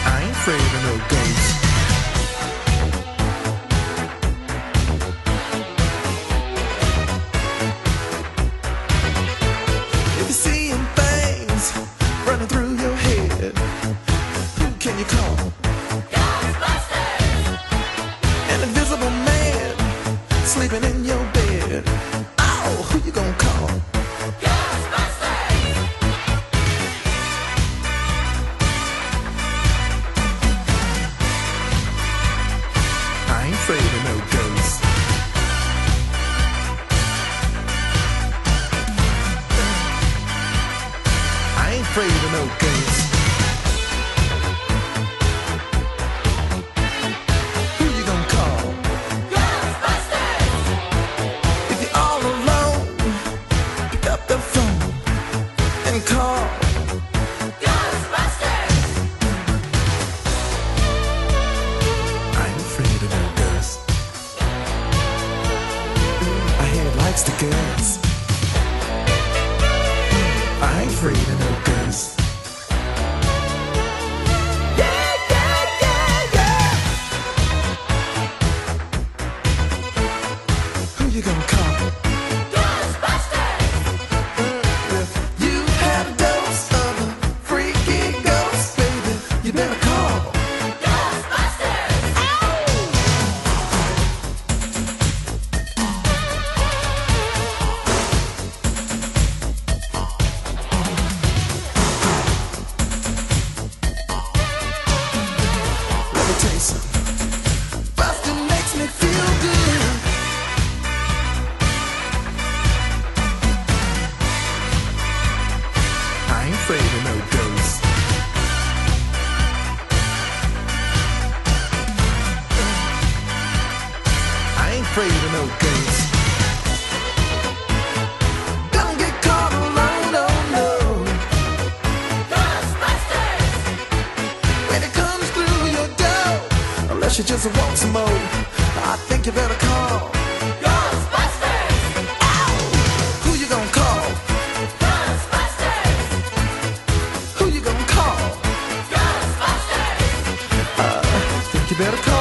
I ain't afraid of no ghosts. If you're seeing things running through your head, who can you call? Ghostbusters! An invisible man sleeping in your bed. Oh, who you gonna call? Ghostbusters! I ain't afraid of no ghosts. I ain't afraid of no ghosts. Who you gonna call? Ghostbusters! If you're all alone, pick up the phone and call Ghostbusters! I ain't afraid of no ghosts. My head likes to guess. I ain't afraid of no ghosts. Yeah, yeah, yeah, yeah. Who you gonna call? Ghostbusters! If you had a dose of a freaky ghost, baby, you better call Ghostbusters! Let me tell you something. Bustin' makes me feel good. I ain't afraid of no ghosts. I ain't afraid of no ghosts. Don't get caught alone, no, no. Ghostbusters! When it comes through your door, unless you just want some more, I think you better call Ghostbusters! Ow! Who you gonna call? Ghostbusters! Who you gonna call? Ghostbusters! I think you better call